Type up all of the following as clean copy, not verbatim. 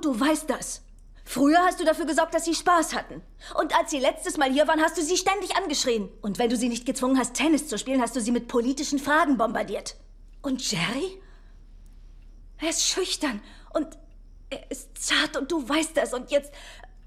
du weißt das. Früher hast du dafür gesorgt, dass sie Spaß hatten. Und als sie letztes Mal hier waren, hast du sie ständig angeschrien. Und wenn du sie nicht gezwungen hast, Tennis zu spielen, hast du sie mit politischen Fragen bombardiert. Und Jerry? Er ist schüchtern und er ist zart und du weißt das. Und jetzt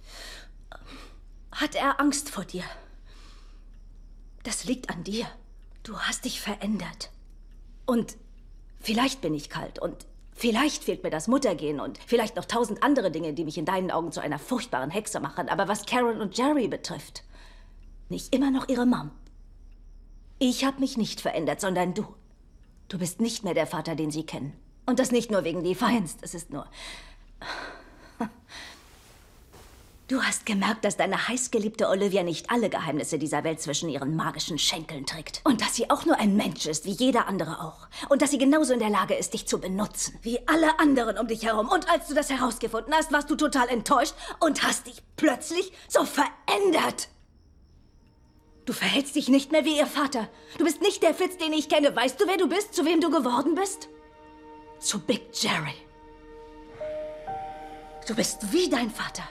hat er Angst vor dir. Das liegt an dir. Du hast dich verändert. Und vielleicht bin ich kalt und vielleicht fehlt mir das Muttergehen und vielleicht noch 1000 andere Dinge, die mich in deinen Augen zu einer furchtbaren Hexe machen. Aber was Karen und Jerry betrifft, nicht immer noch ihre Mom. Ich habe mich nicht verändert, sondern du. Du bist nicht mehr der Vater, den sie kennen. Und das nicht nur wegen Defiance, das ist nur... Du hast gemerkt, dass deine heißgeliebte Olivia nicht alle Geheimnisse dieser Welt zwischen ihren magischen Schenkeln trägt. Und dass sie auch nur ein Mensch ist, wie jeder andere auch. Und dass sie genauso in der Lage ist, dich zu benutzen, wie alle anderen um dich herum. Und als du das herausgefunden hast, warst du total enttäuscht und hast dich plötzlich so verändert. Du verhältst dich nicht mehr wie ihr Vater. Du bist nicht der Fitz, den ich kenne. Weißt du, wer du bist, zu wem du geworden bist? Zu Big Jerry. Du bist wie dein Vater.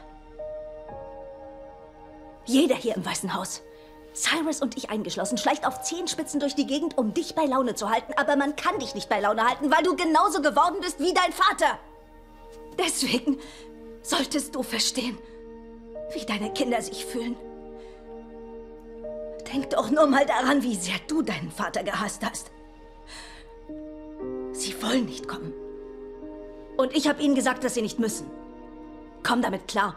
Jeder hier im Weißen Haus, Cyrus und ich eingeschlossen, schleicht auf Zehenspitzen durch die Gegend, um dich bei Laune zu halten. Aber man kann dich nicht bei Laune halten, weil du genauso geworden bist wie dein Vater. Deswegen solltest du verstehen, wie deine Kinder sich fühlen. Denk doch nur mal daran, wie sehr du deinen Vater gehasst hast. Sie wollen nicht kommen. Und ich habe ihnen gesagt, dass sie nicht müssen. Komm damit klar.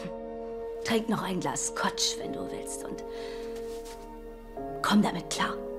Trink noch ein Glas Scotch, wenn du willst, und komm damit klar.